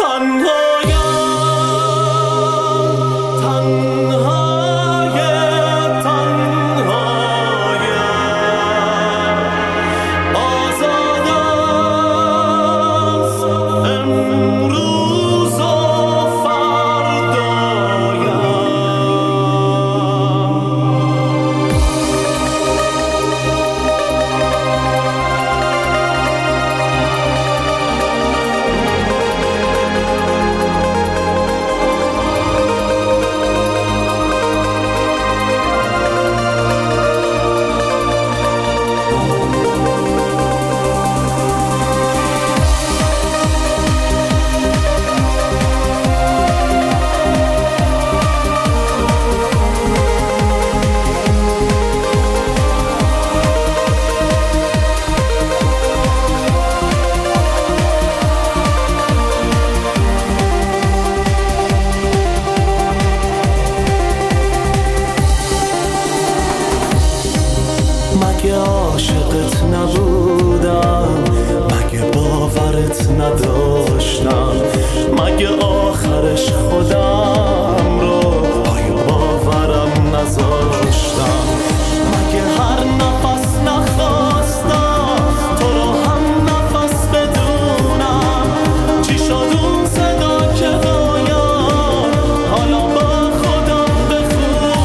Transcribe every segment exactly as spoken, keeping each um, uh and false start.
مگه عاشقت نبودم، مگه باورت نداشتم، مگه آخرش خودم رو پای باورم نذاشتم، مگه هر نفس نخواستم تو رو هم نفس بدونم، چی شد اون صدا که باید حالا با خودم بخونم.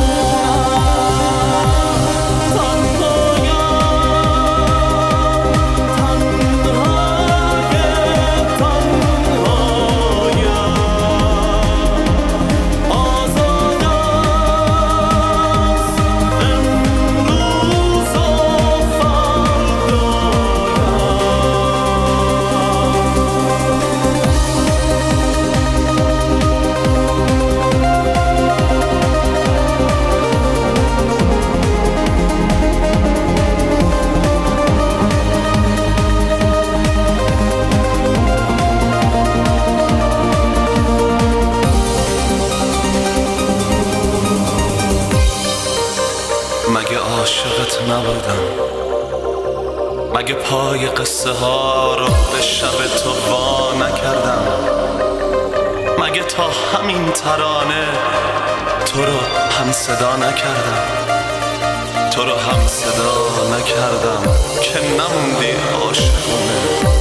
مگه عاشقت نبودم، مگه پای قصه ها رو به شب تو وا نکردم، مگه تا همین ترانه تو رو هم صدا نکردم، تو رو هم صدا نکردم که نموندی عاشقونه.